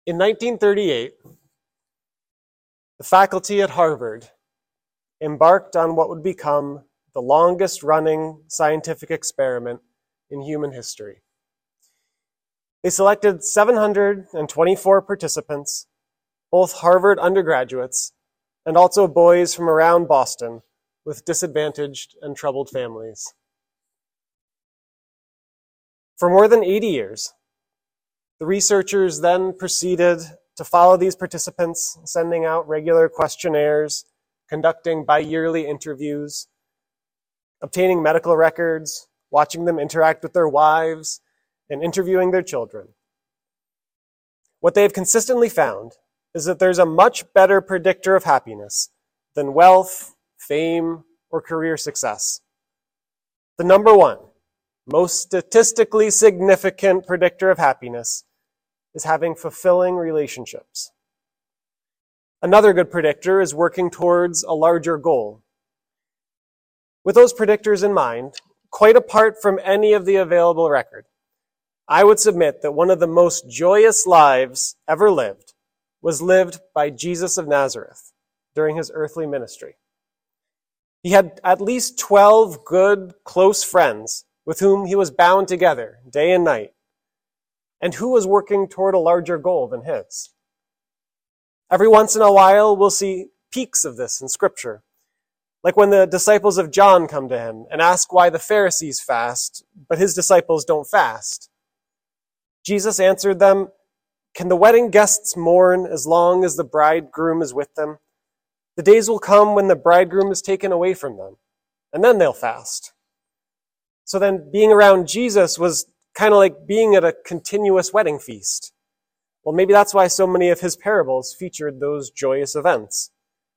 In 1938, the faculty at Harvard embarked on what would become the longest-running scientific experiment in human history. They selected 724 participants, both Harvard undergraduates and also boys from around Boston with disadvantaged and troubled families. For more than 80 years, the researchers then proceeded to follow these participants, sending out regular questionnaires, conducting bi-yearly interviews, obtaining medical records, watching them interact with their wives, and interviewing their children. What they have consistently found is that there's a much better predictor of happiness than wealth, fame, or career success. The number one, most statistically significant predictor of happiness is having fulfilling relationships. Another good predictor is working towards a larger goal. With those predictors in mind, quite apart from any of the available record, I would submit that one of the most joyous lives ever lived was lived by Jesus of Nazareth during his earthly ministry. He had at least 12 good, close friends with whom he was bound together day and night, and who was working toward a larger goal than his. Every once in a while, we'll see peaks of this in Scripture, like when the disciples of John come to him and ask why the Pharisees fast, but his disciples don't fast. Jesus answered them, "Can the wedding guests mourn as long as the bridegroom is with them? The days will come when the bridegroom is taken away from them, and then they'll fast." So then being around Jesus was kind of like being at a continuous wedding feast. Well, maybe that's why so many of his parables featured those joyous events.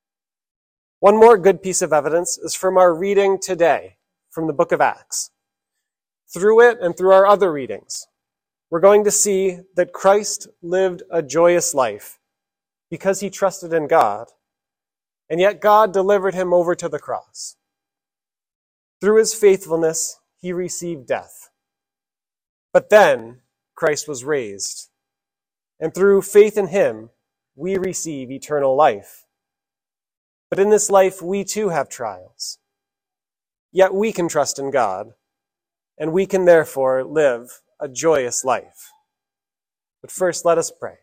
One more good piece of evidence is from our reading today from the book of Acts. Through it and through our other readings, we're going to see that Christ lived a joyous life because he trusted in God, and yet God delivered him over to the cross. Through his faithfulness, he received death. But then Christ was raised, and through faith in him, we receive eternal life. But in this life, we too have trials. Yet we can trust in God, and we can therefore live a joyous life. But first, let us pray.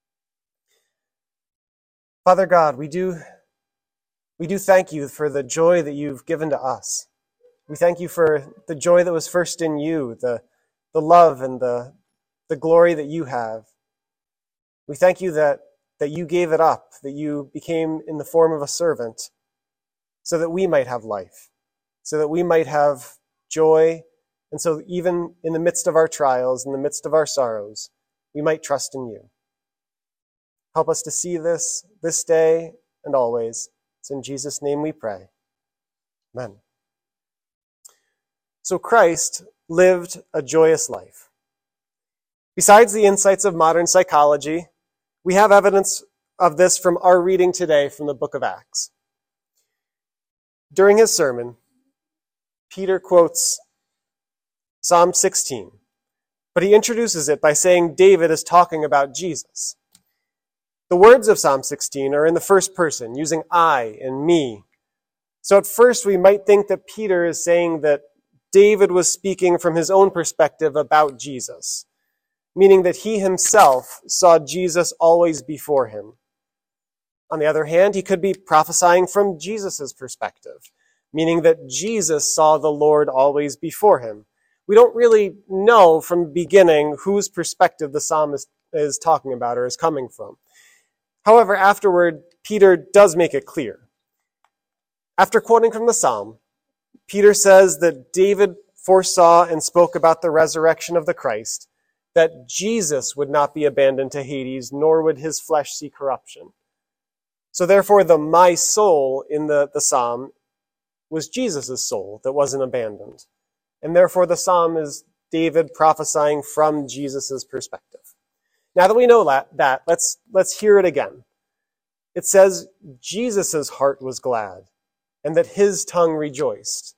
Father God, we do thank you for the joy that you've given to us. We thank you for the joy that was first in you, the love and the glory that you have. We thank you that you gave it up, that you became in the form of a servant, so that we might have life, so that we might have joy, and so even in the midst of our trials, in the midst of our sorrows, we might trust in you. Help us to see this day and always. It's in Jesus' name we pray. Amen. So Christ lived a joyous life. Besides the insights of modern psychology, we have evidence of this from our reading today from the book of Acts. During his sermon, Peter quotes Psalm 16, but he introduces it by saying David is talking about Jesus. The words of Psalm 16 are in the first person, using I and me. So at first we might think that Peter is saying that David was speaking from his own perspective about Jesus, meaning that he himself saw Jesus always before him. On the other hand, he could be prophesying from Jesus' perspective, meaning that Jesus saw the Lord always before him. We don't really know from the beginning whose perspective the psalmist is talking about or is coming from. However, afterward, Peter does make it clear. After quoting from the psalm, Peter says that David foresaw and spoke about the resurrection of the Christ, that Jesus would not be abandoned to Hades, nor would his flesh see corruption. So therefore, the my soul in the psalm was Jesus' soul that wasn't abandoned. And therefore, the psalm is David prophesying from Jesus' perspective. Now that we know that, let's hear it again. It says Jesus' heart was glad, and that his tongue rejoiced.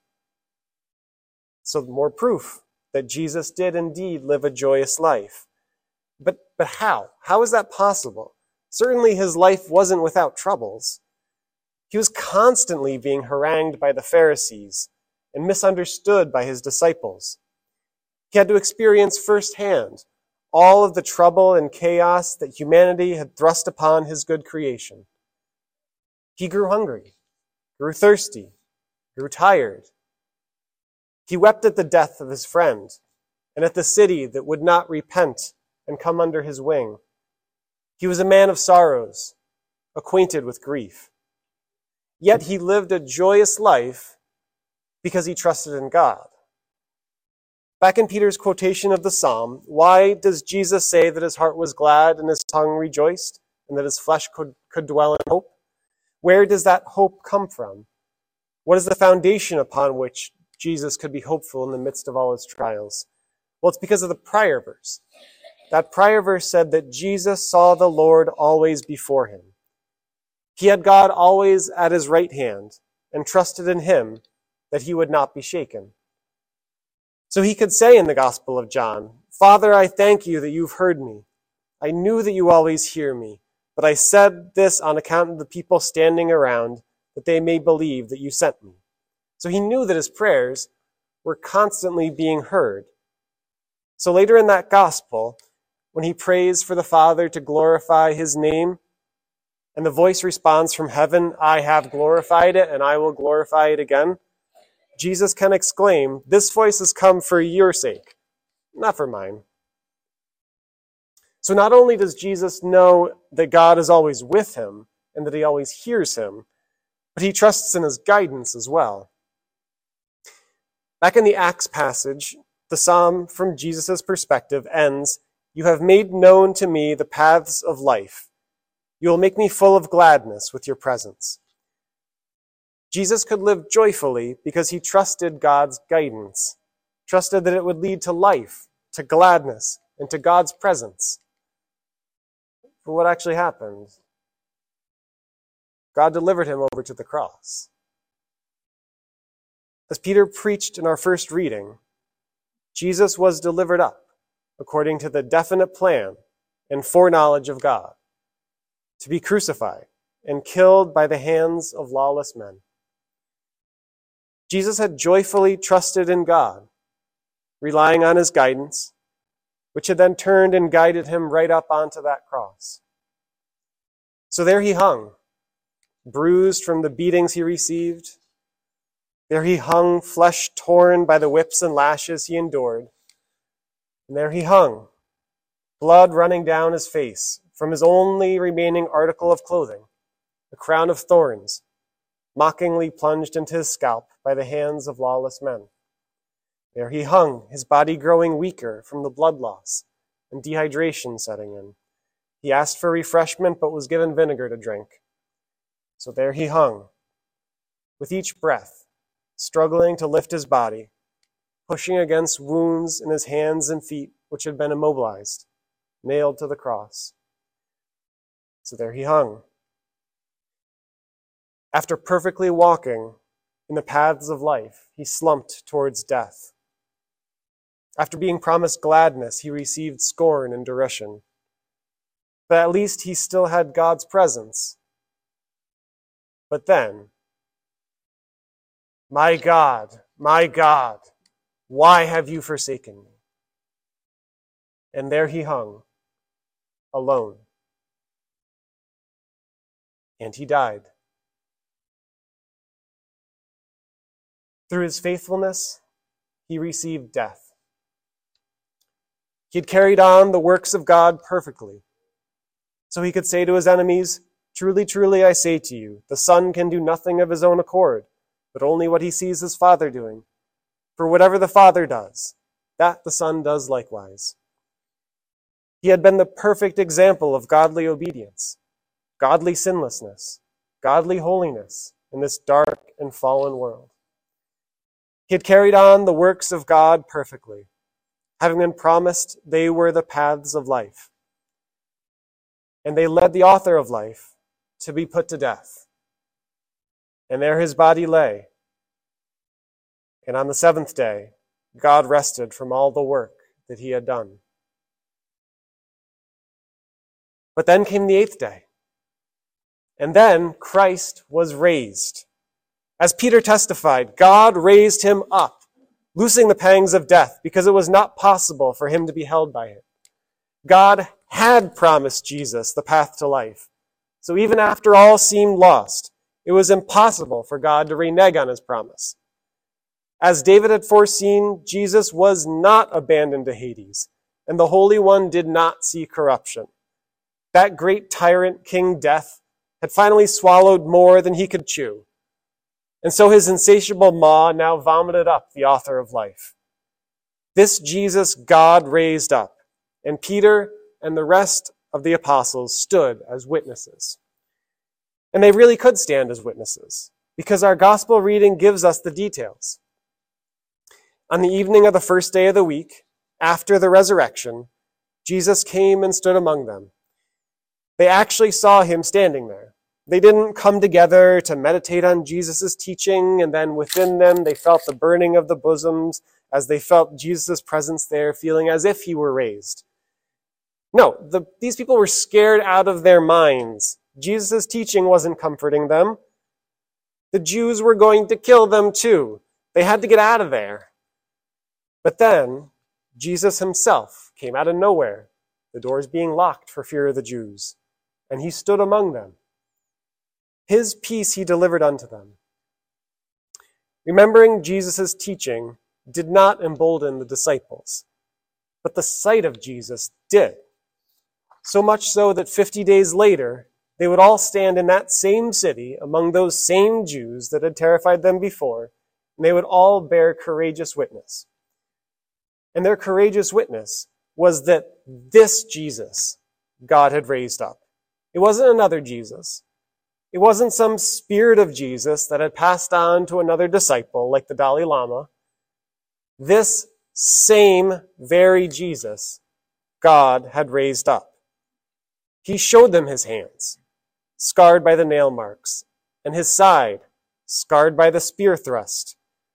So more proof that Jesus did indeed live a joyous life. But how? How is that possible? Certainly his life wasn't without troubles. He was constantly being harangued by the Pharisees and misunderstood by his disciples. He had to experience firsthand all of the trouble and chaos that humanity had thrust upon his good creation. He grew hungry, grew thirsty, grew tired. He wept at the death of his friend and at the city that would not repent and come under his wing. He was a man of sorrows, acquainted with grief. Yet he lived a joyous life because he trusted in God. Back in Peter's quotation of the psalm, why does Jesus say that his heart was glad and his tongue rejoiced and that his flesh could dwell in hope? Where does that hope come from? What is the foundation upon which Jesus could be hopeful in the midst of all his trials? Well, it's because of the prior verse. That prior verse said that Jesus saw the Lord always before him. He had God always at his right hand and trusted in him that he would not be shaken. So he could say in the Gospel of John, "Father, I thank you that you've heard me. I knew that you always hear me, but I said this on account of the people standing around, that they may believe that you sent me." So he knew that his prayers were constantly being heard. So later in that Gospel, when he prays for the Father to glorify his name, and the voice responds from heaven, "I have glorified it, and I will glorify it again," Jesus can exclaim, "This voice has come for your sake, not for mine." So not only does Jesus know that God is always with him and that he always hears him, but he trusts in his guidance as well. Back in the Acts passage, the psalm from Jesus' perspective ends, "You have made known to me the paths of life. You will make me full of gladness with your presence." Jesus could live joyfully because he trusted God's guidance, trusted that it would lead to life, to gladness, and to God's presence. But what actually happened? God delivered him over to the cross. As Peter preached in our first reading, Jesus was delivered up according to the definite plan and foreknowledge of God, to be crucified and killed by the hands of lawless men. Jesus had joyfully trusted in God, relying on his guidance, which had then turned and guided him right up onto that cross. So there he hung, bruised from the beatings he received. There he hung, flesh torn by the whips and lashes he endured. And there he hung, blood running down his face from his only remaining article of clothing, a crown of thorns, mockingly plunged into his scalp by the hands of lawless men. There he hung, his body growing weaker from the blood loss and dehydration setting in. He asked for refreshment, but was given vinegar to drink. So there he hung, with each breath, struggling to lift his body, pushing against wounds in his hands and feet which had been immobilized, nailed to the cross. So there he hung. After perfectly walking in the paths of life, he slumped towards death. After being promised gladness, he received scorn and derision. But at least he still had God's presence. But then, my God, why have you forsaken me?" And there he hung, alone. And he died. Through his faithfulness, he received death. He had carried on the works of God perfectly, so he could say to his enemies, "Truly, truly, I say to you, the Son can do nothing of his own accord, but only what he sees his Father doing. For whatever the Father does, that the Son does likewise." He had been the perfect example of godly obedience, godly sinlessness, godly holiness in this dark and fallen world. He had carried on the works of God perfectly, having been promised they were the paths of life. And they led the author of life to be put to death. And there his body lay. And on the seventh day, God rested from all the work that he had done. But then came the 8th day. And then Christ was raised. As Peter testified, God raised him up, loosing the pangs of death, because it was not possible for him to be held by it. God had promised Jesus the path to life. So even after all seemed lost, it was impossible for God to renege on his promise. As David had foreseen, Jesus was not abandoned to Hades, and the Holy One did not see corruption. That great tyrant, King Death, had finally swallowed more than he could chew. And so his insatiable maw now vomited up the author of life. This Jesus God raised up, and Peter and the rest of the apostles stood as witnesses. And they really could stand as witnesses, because our gospel reading gives us the details. On the evening of the first day of the week, after the resurrection, Jesus came and stood among them. They actually saw him standing there. They didn't come together to meditate on Jesus' teaching, and then within them they felt the burning of the bosoms as they felt Jesus' presence there, feeling as if he were raised. No, these people were scared out of their minds. Jesus' teaching wasn't comforting them. The Jews were going to kill them too. They had to get out of there. But then Jesus himself came out of nowhere, the doors being locked for fear of the Jews, and he stood among them. His peace he delivered unto them. Remembering Jesus' teaching did not embolden the disciples, but the sight of Jesus did. So much so that 50 days later, they would all stand in that same city among those same Jews that had terrified them before, and they would all bear courageous witness. And their courageous witness was that this Jesus God had raised up. It wasn't another Jesus. It wasn't some spirit of Jesus that had passed on to another disciple like the Dalai Lama. This same very Jesus God had raised up. He showed them his hands, scarred by the nail marks, and his side, scarred by the spear thrust.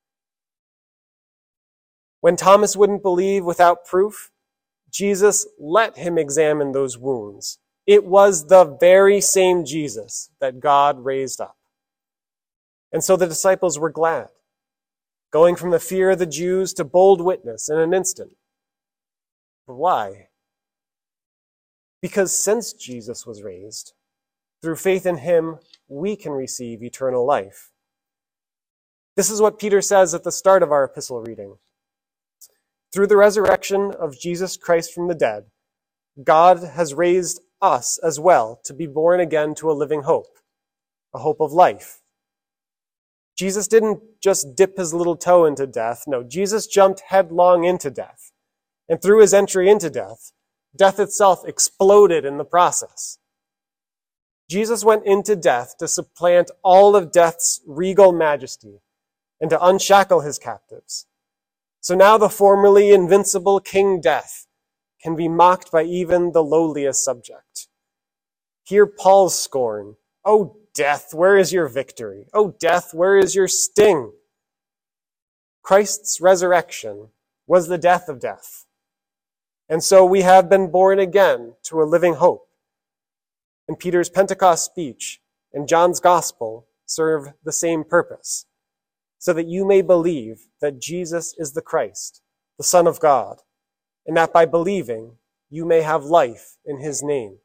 When Thomas wouldn't believe without proof, Jesus let him examine those wounds. It was the very same Jesus that God raised up. And so the disciples were glad, going from the fear of the Jews to bold witness in an instant. But why? Because since Jesus was raised, through faith in him, we can receive eternal life. This is what Peter says at the start of our epistle reading. Through the resurrection of Jesus Christ from the dead, God has raised us as well to be born again to a living hope, a hope of life. Jesus didn't just dip his little toe into death. No, Jesus jumped headlong into death. And through his entry into death, death itself exploded in the process. Jesus went into death to supplant all of death's regal majesty and to unshackle his captives. So now the formerly invincible King Death can be mocked by even the lowliest subject. Hear Paul's scorn. "Oh, death, where is your victory? Oh, death, where is your sting?" Christ's resurrection was the death of death. And so we have been born again to a living hope. And Peter's Pentecost speech and John's gospel serve the same purpose, so that you may believe that Jesus is the Christ, the Son of God, and that by believing, you may have life in his name.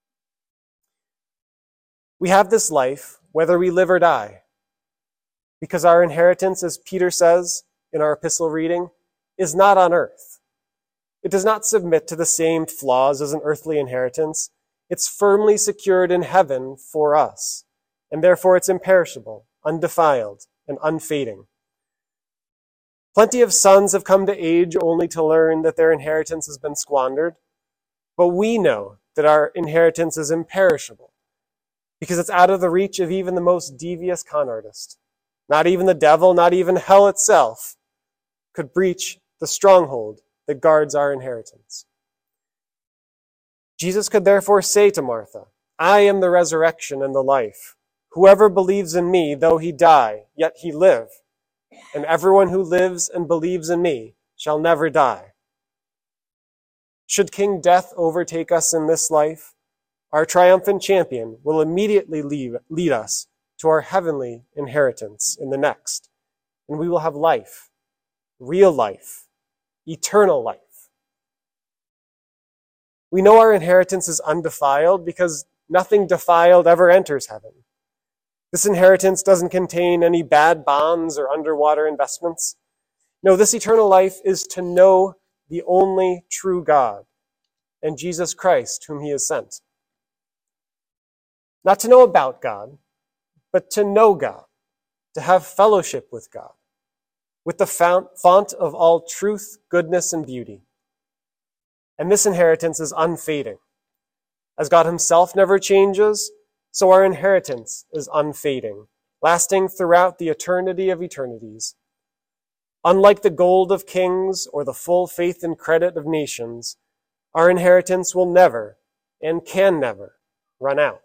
We have this life whether we live or die, because our inheritance, as Peter says in our epistle reading, is not on earth. It does not submit to the same flaws as an earthly inheritance. It's firmly secured in heaven for us, and therefore it's imperishable, undefiled, and unfading. Plenty of sons have come to age only to learn that their inheritance has been squandered, but we know that our inheritance is imperishable, because it's out of the reach of even the most devious con artist. Not even the devil, not even hell itself, could breach the stronghold that guards our inheritance. Jesus could therefore say to Martha, "I am the resurrection and the life. Whoever believes in me, though he die, yet he live. And everyone who lives and believes in me shall never die." Should King Death overtake us in this life, our triumphant champion, will immediately lead us to our heavenly inheritance in the next, and we will have life, real life, eternal life. We know our inheritance is undefiled because nothing defiled ever enters heaven. This inheritance doesn't contain any bad bonds or underwater investments. No, this eternal life is to know the only true God and Jesus Christ, whom he has sent. Not to know about God, but to know God, to have fellowship with God, with the font of all truth, goodness, and beauty. And this inheritance is unfading. As God himself never changes, so our inheritance is unfading, lasting throughout the eternity of eternities. Unlike the gold of kings or the full faith and credit of nations, our inheritance will never and can never run out.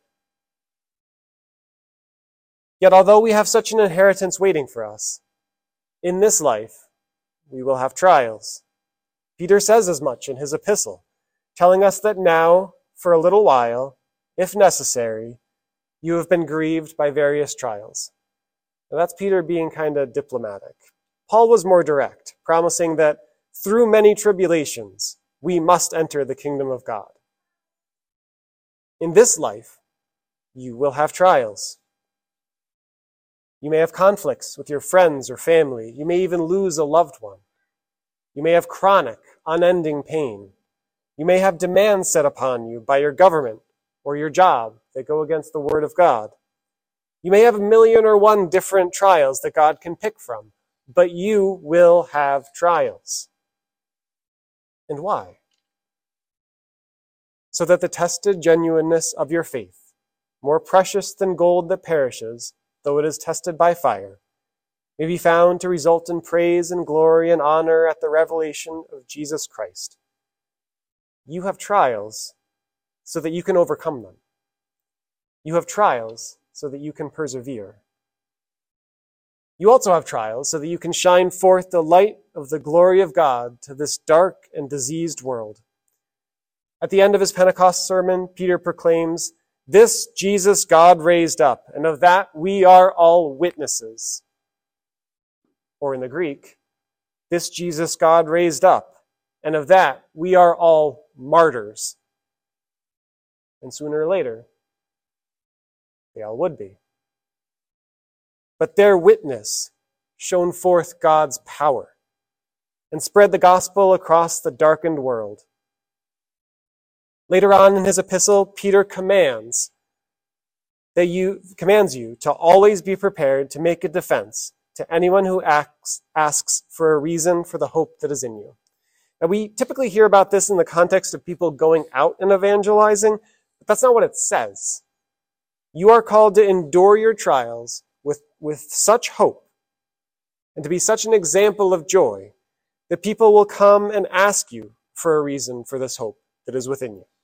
Yet although we have such an inheritance waiting for us, in this life we will have trials. Peter says as much in his epistle, telling us that now, for a little while, if necessary, you have been grieved by various trials. Now that's Peter being kind of diplomatic. Paul was more direct, promising that through many tribulations, we must enter the kingdom of God. In this life, you will have trials. You may have conflicts with your friends or family. You may even lose a loved one. You may have chronic, unending pain. You may have demands set upon you by your government or your job that go against the word of God. You may have 1,000,001 different trials that God can pick from, but you will have trials. And why? So that the tested genuineness of your faith, more precious than gold that perishes, though it is tested by fire, may be found to result in praise and glory and honor at the revelation of Jesus Christ. You have trials so that you can overcome them. You have trials so that you can persevere. You also have trials so that you can shine forth the light of the glory of God to this dark and diseased world. At the end of his Pentecost sermon, Peter proclaims, "This Jesus God raised up, and of that we are all witnesses." Or in the Greek, "This Jesus God raised up, and of that we are all martyrs." And sooner or later, they all would be. But their witness shone forth God's power and spread the gospel across the darkened world. Later on in his epistle, Peter commands you to always be prepared to make a defense to anyone who asks for a reason for the hope that is in you. Now, we typically hear about this in the context of people going out and evangelizing, but that's not what it says. You are called to endure your trials with such hope and to be such an example of joy that people will come and ask you for a reason for this hope that is within you.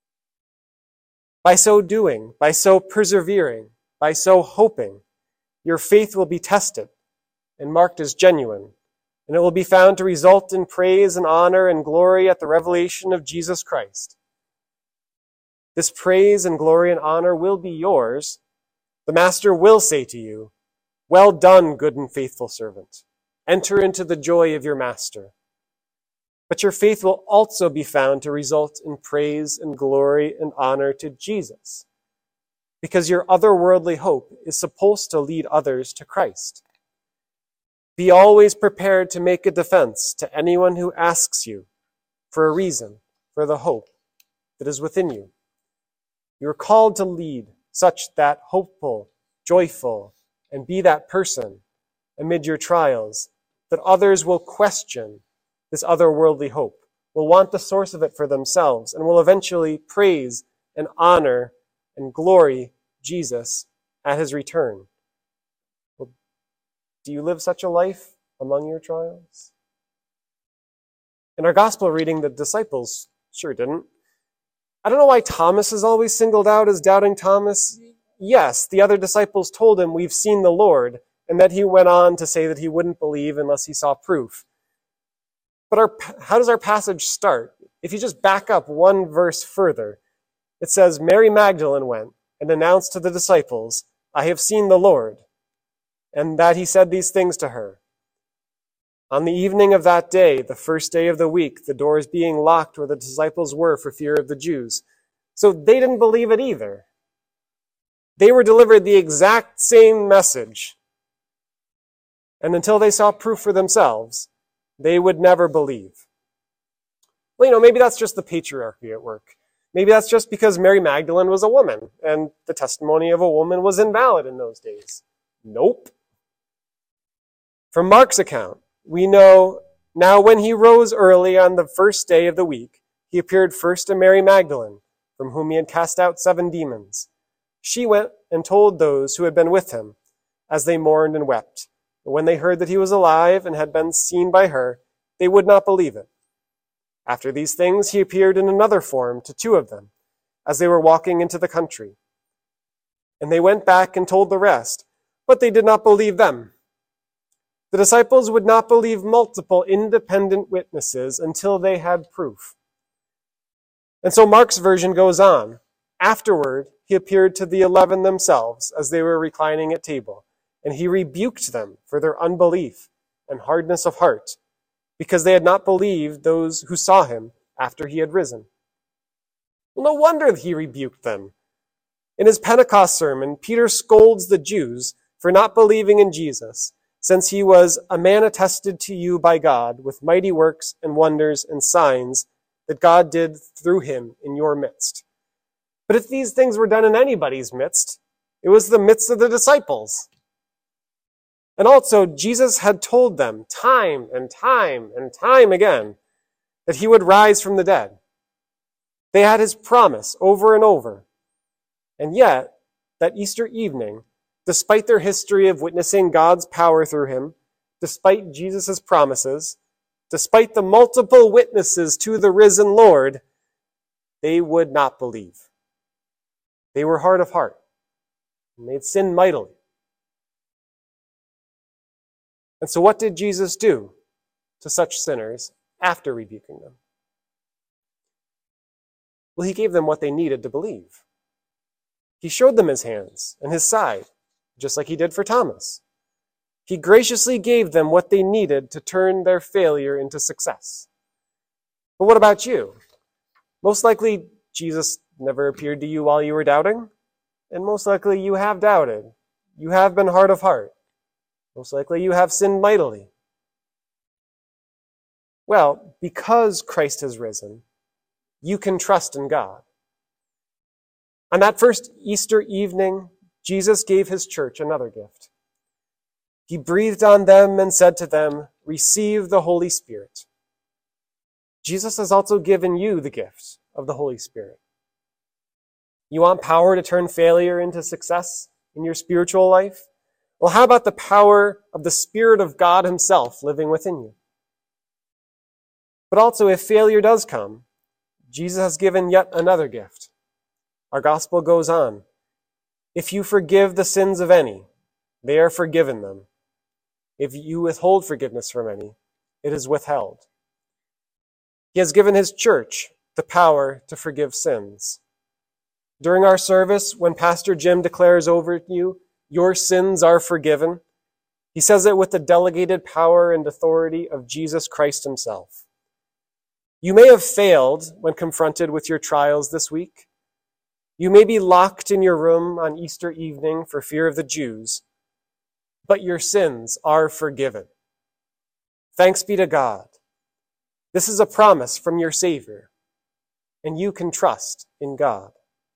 By so doing, by so persevering, by so hoping, your faith will be tested and marked as genuine, and it will be found to result in praise and honor and glory at the revelation of Jesus Christ. This praise and glory and honor will be yours. The Master will say to you, "Well done, good and faithful servant. Enter into the joy of your Master." But your faith will also be found to result in praise and glory and honor to Jesus, because your otherworldly hope is supposed to lead others to Christ. Be always prepared to make a defense to anyone who asks you for a reason for the hope that is within you. You are called to lead such that hopeful, joyful, and be that person amid your trials, that others will question this otherworldly hope, will want the source of it for themselves, and will eventually praise and honor and glory Jesus at his return. Well, do you live such a life among your trials? In our gospel reading, the disciples sure didn't. I don't know why Thomas is always singled out as doubting Thomas. Yes, the other disciples told him, "We've seen the Lord," and that he went on to say that he wouldn't believe unless he saw proof. But how does our passage start? If you just back up one verse further, it says, Mary Magdalene went and announced to the disciples, I have seen the Lord, and that he said these things to her. On the evening of that day, the first day of the week, the doors being locked where the disciples were for fear of the Jews. So they didn't believe it either. They were delivered the exact same message. And until they saw proof for themselves, they would never believe. Well, maybe that's just the patriarchy at work. Maybe that's just because Mary Magdalene was a woman, and the testimony of a woman was invalid in those days. Nope. From Mark's account, we know, now when he rose early on the first day of the week, he appeared first to Mary Magdalene, from whom he had cast out 7 demons. She went and told those who had been with him, as they mourned and wept. But when they heard that he was alive and had been seen by her, they would not believe it. After these things, he appeared in another form to 2 of them, as they were walking into the country. And they went back and told the rest, but they did not believe them. The disciples would not believe multiple independent witnesses until they had proof. And so Mark's version goes on. Afterward, he appeared to the 11 themselves as they were reclining at table, and he rebuked them for their unbelief and hardness of heart, because they had not believed those who saw him after he had risen. Well, no wonder he rebuked them. In his Pentecost sermon, Peter scolds the Jews for not believing in Jesus, since he was a man attested to you by God with mighty works and wonders and signs that God did through him in your midst. But if these things were done in anybody's midst, it was the midst of the disciples. And also, Jesus had told them time and time and time again that he would rise from the dead. They had his promise over and over. And yet, that Easter evening, despite their history of witnessing God's power through him, despite Jesus' promises, despite the multiple witnesses to the risen Lord, they would not believe. They were hard of heart, and they'd sinned mightily. And so what did Jesus do to such sinners after rebuking them? Well, he gave them what they needed to believe. He showed them his hands and his side, just like he did for Thomas. He graciously gave them what they needed to turn their failure into success. But what about you? Most likely, Jesus never appeared to you while you were doubting, and most likely you have doubted. You have been hard of heart. Most likely you have sinned mightily. Well, because Christ has risen, you can trust in God. On that first Easter evening, Jesus gave his church another gift. He breathed on them and said to them, receive the Holy Spirit. Jesus has also given you the gift of the Holy Spirit. You want power to turn failure into success in your spiritual life? Well, how about the power of the Spirit of God himself living within you? But also, if failure does come, Jesus has given yet another gift. Our gospel goes on. If you forgive the sins of any, they are forgiven them. If you withhold forgiveness from any, it is withheld. He has given his church the power to forgive sins. During our service, when Pastor Jim declares over you, your sins are forgiven, he says it with the delegated power and authority of Jesus Christ himself. You may have failed when confronted with your trials this week. You may be locked in your room on Easter evening for fear of the Jews, but your sins are forgiven. Thanks be to God. This is a promise from your Savior, and you can trust in God.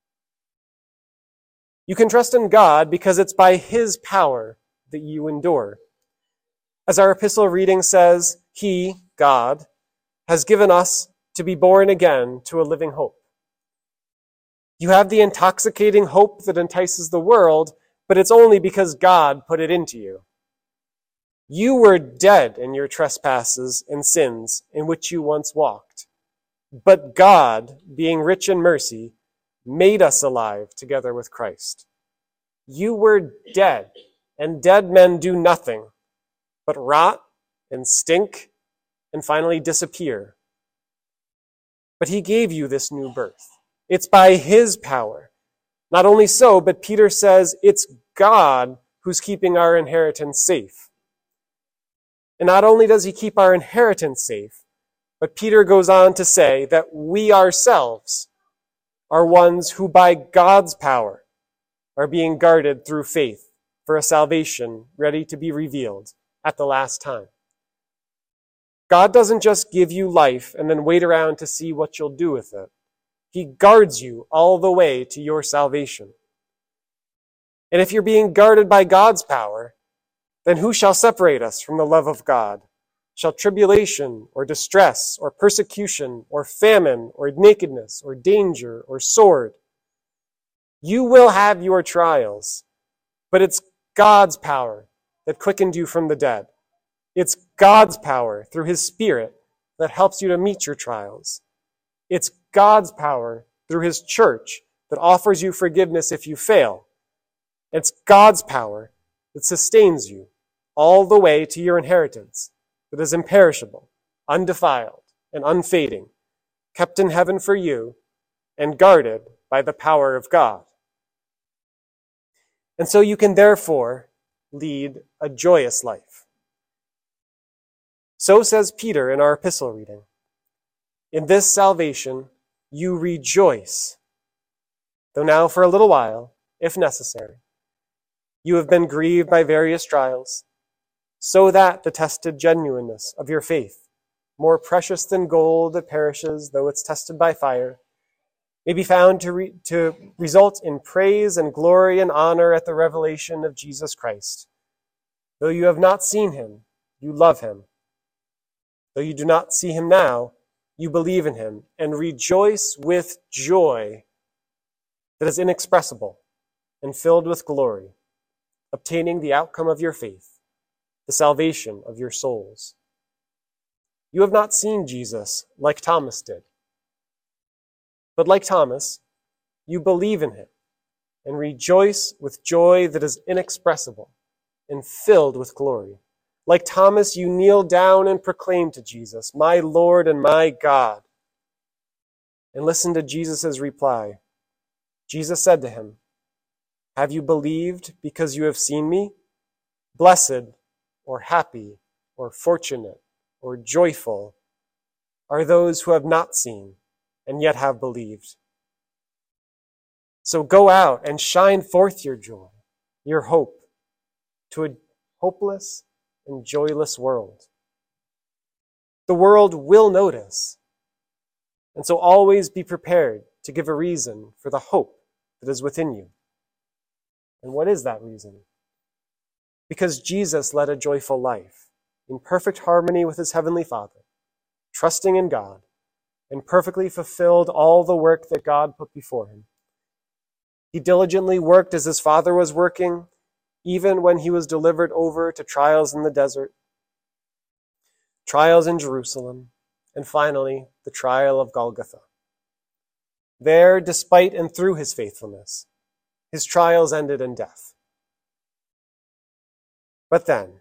You can trust in God because it's by his power that you endure. As our epistle reading says, he, God, has given us to be born again to a living hope. You have the intoxicating hope that entices the world, but it's only because God put it into you. You were dead in your trespasses and sins in which you once walked. But God, being rich in mercy, made us alive together with Christ. You were dead, and dead men do nothing but rot and stink and finally disappear. But he gave you this new birth. It's by his power. Not only so, but Peter says it's God who's keeping our inheritance safe. And not only does he keep our inheritance safe, but Peter goes on to say that we ourselves are ones who by God's power are being guarded through faith for a salvation ready to be revealed at the last time. God doesn't just give you life and then wait around to see what you'll do with it. He guards you all the way to your salvation. And if you're being guarded by God's power, then who shall separate us from the love of God? Shall tribulation or distress or persecution or famine or nakedness or danger or sword? You will have your trials, but it's God's power that quickened you from the dead. It's God's power through his Spirit that helps you to meet your trials. It's God's power through his church that offers you forgiveness if you fail. It's God's power that sustains you all the way to your inheritance that is imperishable, undefiled, and unfading, kept in heaven for you and guarded by the power of God. And so you can therefore lead a joyous life. So says Peter in our epistle reading. In this salvation you rejoice, though now for a little while, if necessary, you have been grieved by various trials, so that the tested genuineness of your faith, more precious than gold that perishes, though it's tested by fire, may be found to result in praise and glory and honor at the revelation of Jesus Christ. Though you have not seen him, you love him. Though you do not see him now, you believe in him and rejoice with joy that is inexpressible and filled with glory, obtaining the outcome of your faith, the salvation of your souls. You have not seen Jesus like Thomas did, but like Thomas, you believe in him and rejoice with joy that is inexpressible and filled with glory. Like Thomas, you kneel down and proclaim to Jesus, my Lord and my God. And listen to Jesus' reply. Jesus said to him, have you believed because you have seen me? Blessed or happy or fortunate or joyful are those who have not seen and yet have believed. So go out and shine forth your joy, your hope, to a hopeless and joyless world. The world will notice, and so always be prepared to give a reason for the hope that is within you. And what is that reason? Because Jesus led a joyful life, in perfect harmony with his heavenly Father, trusting in God, and perfectly fulfilled all the work that God put before him. He diligently worked as his Father was working, even when he was delivered over to trials in the desert, trials in Jerusalem, and finally, the trial of Golgotha. There, despite and through his faithfulness, his trials ended in death. But then,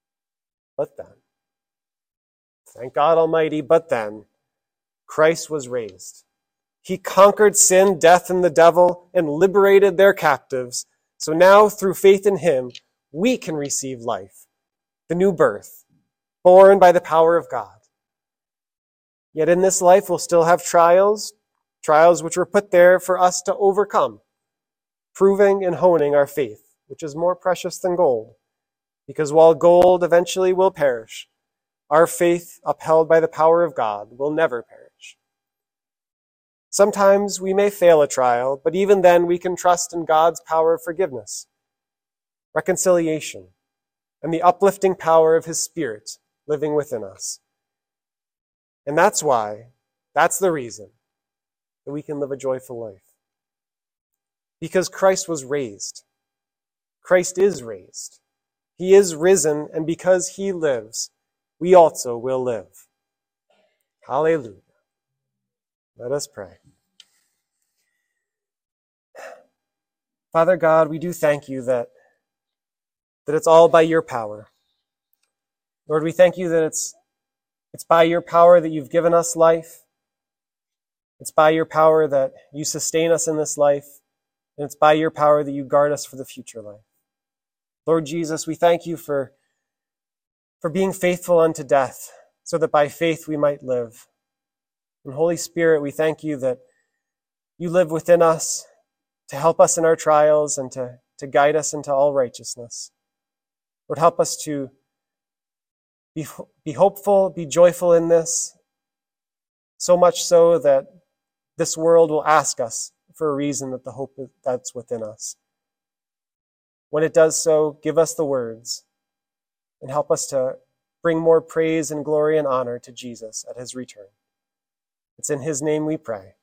thank God Almighty, but then, Christ was raised. He conquered sin, death, and the devil, and liberated their captives. So now, through faith in him, we can receive life, the new birth, born by the power of God. Yet in this life, we'll still have trials which were put there for us to overcome, proving and honing our faith, which is more precious than gold. Because while gold eventually will perish, our faith, upheld by the power of God, will never perish. Sometimes we may fail a trial, but even then we can trust in God's power of forgiveness, reconciliation, and the uplifting power of his Spirit living within us. And that's the reason that we can live a joyful life. Because Christ was raised. Christ is raised. He is risen, and because he lives, we also will live. Hallelujah. Let us pray. Father God, we do thank you that it's all by your power. Lord, we thank you that it's by your power that you've given us life. It's by your power that you sustain us in this life, and it's by your power that you guard us for the future life. Lord Jesus, we thank you for being faithful unto death, so that by faith we might live. And Holy Spirit, we thank you that you live within us to help us in our trials and to guide us into all righteousness. Lord, help us to be hopeful, be joyful in this, so much so that this world will ask us for a reason that the hope that's within us. When it does so, give us the words and help us to bring more praise and glory and honor to Jesus at his return. It's in his name we pray.